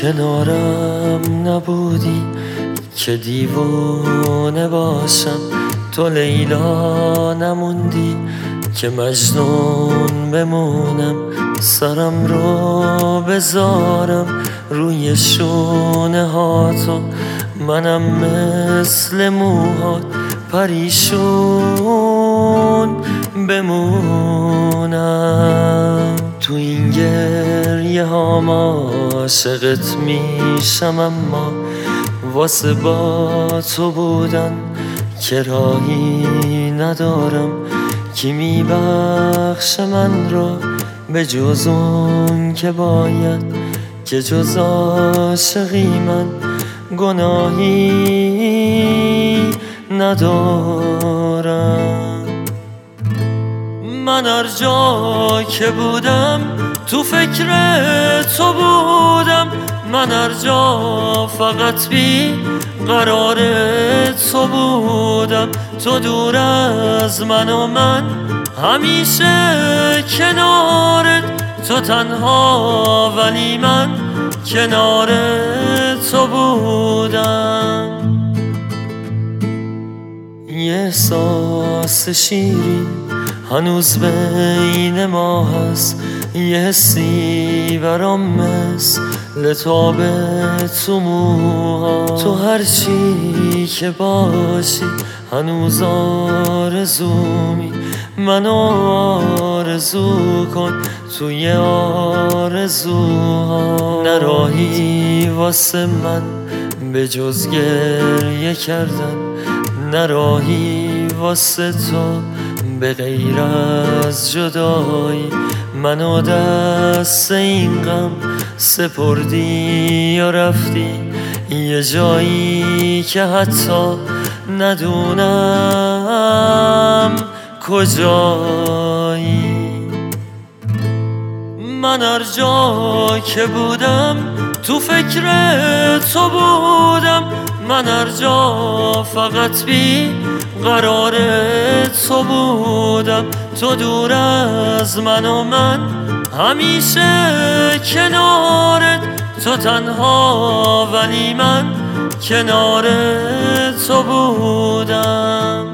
کنارم نبودی که دیوونه باشم، تو لیلا نموندی که مجنون بمونم. سرم رو بذارم روی شونه هاتو، منم مثل موهات پریشون بمونم. تو این گریه هام عاشقت میشم، اما واسه با تو بودن که راهی ندارم. کی میبخشه من را به جز اون که باید، که جز عاشقی من گناهی ندارم. من هر جا که بودم تو فکر تو بودم، من هر جا فقط بی قرار تو بودم. تو دور از من و من همیشه کنارت، تو تنها ولی من کنار تو بودم. یه احساس شیرین هنوز بین ما هست، یه حسی برام مثل تاب تو موها. تو هرچی که باشی هنوز آرزومی، منو آرزو کن توی آرزوها. نراهی واسه من به جز گریه کردن، نراهی واسه تو به غیر از جدایی. منو دست این غم سپردی یا رفتی یه جایی که حتی ندونم کجایی. من هر جا که بودم تو فکر تو بودم، من هر جا فقط بی قرار تو بودم. تو دور از من و من همیشه کنارت، تو تنها ولی من کنار تو بودم.